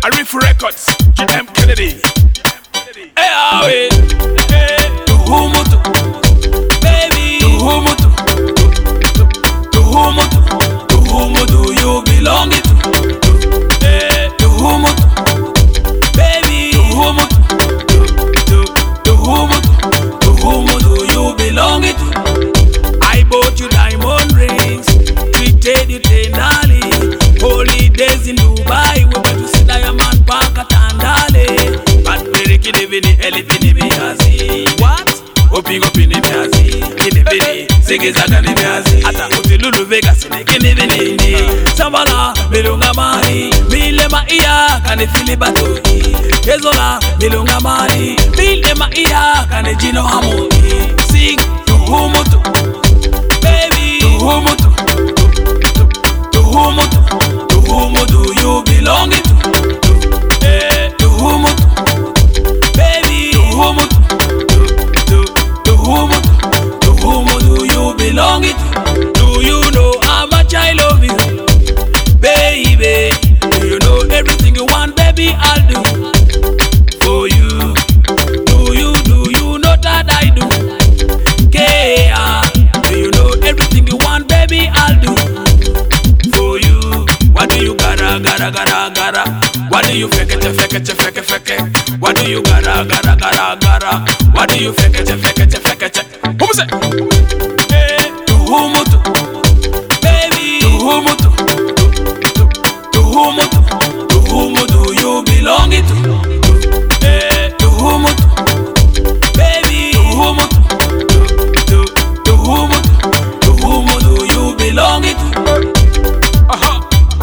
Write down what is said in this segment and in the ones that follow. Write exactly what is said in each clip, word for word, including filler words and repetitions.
Arif Records, G M Kennedy. Hey, ah, hey, hey, to whom to, baby, to whom to, to whom to, to whom do you belong to? Hey, to whom to, baby, to whom to, to, to whom to, to whom do you belong to? I bought you diamond rings, treated you tenderly, holidays in Dubai, we went to see Diamond Park at Tandale. But very kiddy vini, elefini biazi. What? Open up in the biazi, kiddy vini, ziggy zaga ni biazi. Ata uti Lulu Vegas ni kiddy vini. Sambala, milunga mani, mile ma iya, kane fili batoi. Kezola, milunga mani, mile ma iya, kane jino hamoni. Sing to humutu, baby, to humutu, to humutu, to whom do you belong to? Hey, to whom to, baby, to whom to, to, to whom to, to whom do you belong to? Do you know how much I love you, baby? Do you know everything you want, baby? I'll do for you. Do you, do you know that I do? Yeah. Do you know everything you want, baby? I'll do for you. What do you gotta, gotta, gotta, gotta? What do you fake it, fake it, fake it, fake it? What do you gotta, gotta, gotta, gotta? What do you fake it, fake it, fake it? Who is it? Hey, to whom to, baby, to whom to, to, to whom to, to whom do you belong to? Hey, to whom to, baby, to whom to, to, to whom to, to whom do you belong to? Aha.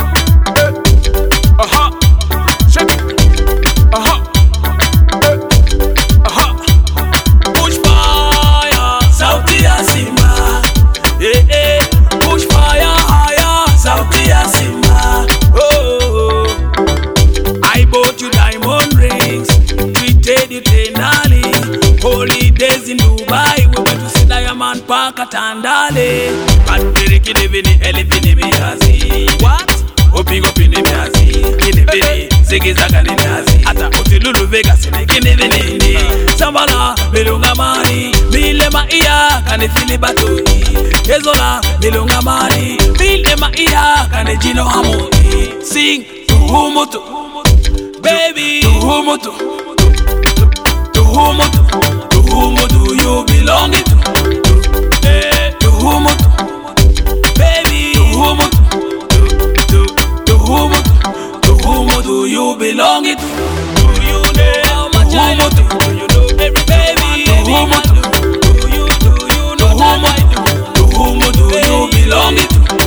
Aha, shake it. Aha, aha. Push fire, Sauti ya Simba. Eh eh. Push fire higher, Sauti ya Simba. Oh, I bought you diamond rings, treated you tenderly, holidays in Dubai, we went to see Diamond Park at Tandale. But very kiddy vini, elefini biazi. What? Open up in the biazi, kiddy vini, ziggy zaga ni biazi. Ata uti Lulu Vegas ni kiddy vini. Sambala, milunga mani, mile ma iya, kane fili batoi. Kezola, milunga mani, mile ma iya, kane jino hamoni. Sing to whom to, baby, to whom to, to whom to, to whom do you belong to? Hey, to whom to, baby, to whom to, to whom to whom do you belong to? Do you know how much I love you? Do you know every baby? To whom to, do you, do you know that I do? To whom do you belong to?